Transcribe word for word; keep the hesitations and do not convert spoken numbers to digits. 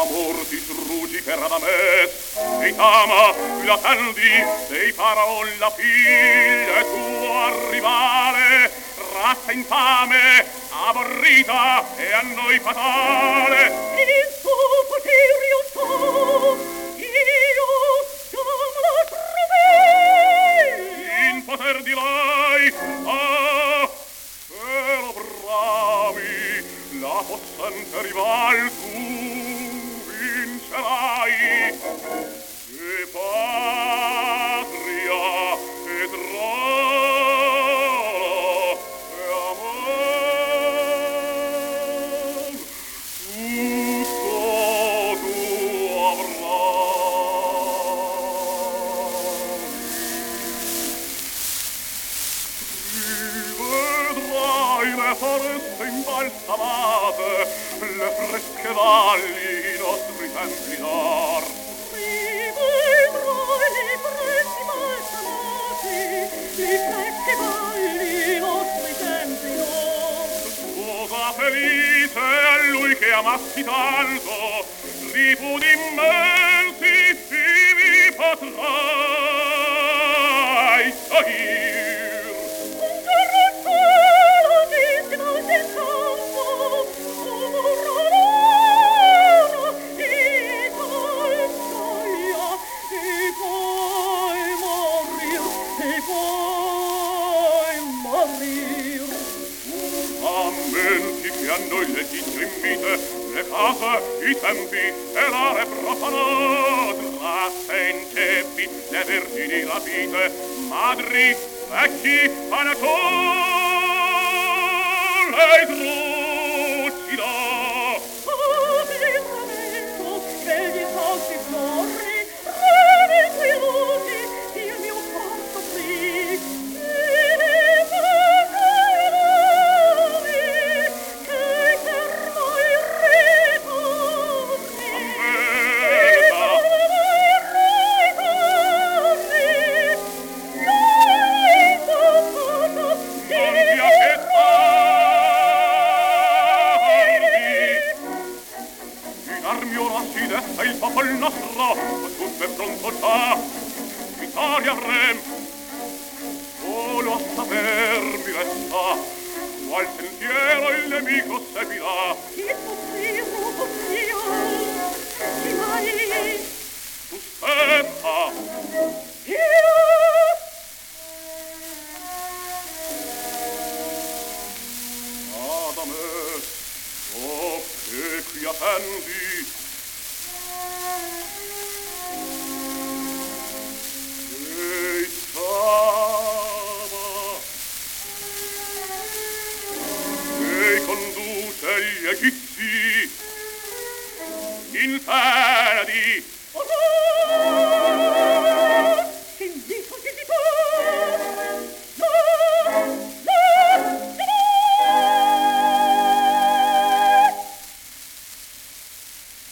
Amor ti sruggi per Adamet, e t'ama, tu la tendi, dei faraon la figlia tua rivale, razza infame, aborrita e a noi fatale. Il suo potere io so, io chiamo la provei. In poter di lei, ah, però bravi, la possente rival tu vincerai. E patria, e trono, e amor, tutto tu avrai. Vedrai le foreste imbalsamate, le fresche valli, i nostri templi d'or. Rivedrai le fresche balsamate, le fresche valli, i nostri templi d'or. Sposa felice a lui che amassi tanto, ripudi immensi ivi potrai salir. Un giorno il cielo ti svolge il campo, morrano e poi gioia, e poi morir, e poi morir. Ammenti che a noi le cicce invite, le case, i tempi e l'are profanò, trasse in ceppi, le vergini rapite, madri, vecchi, panettone e trucidò. Oh, livramento, che gli falsi fiori, reni illusi, il mio cor soffrì. E pagare, che per noi ritorni. Ammetta, via che tardi, in armi ora si desta il popol nostro, tutto è pronto già, vittoria avrem, solo a saper mi resta, qual sentiero il nemico seguirà. Il postino, postino, chi mai? Tu stessa, Io Adame, oh, che qui attendi? Ehi, chiama, ehi, conduce gli egizi in piedi. oh,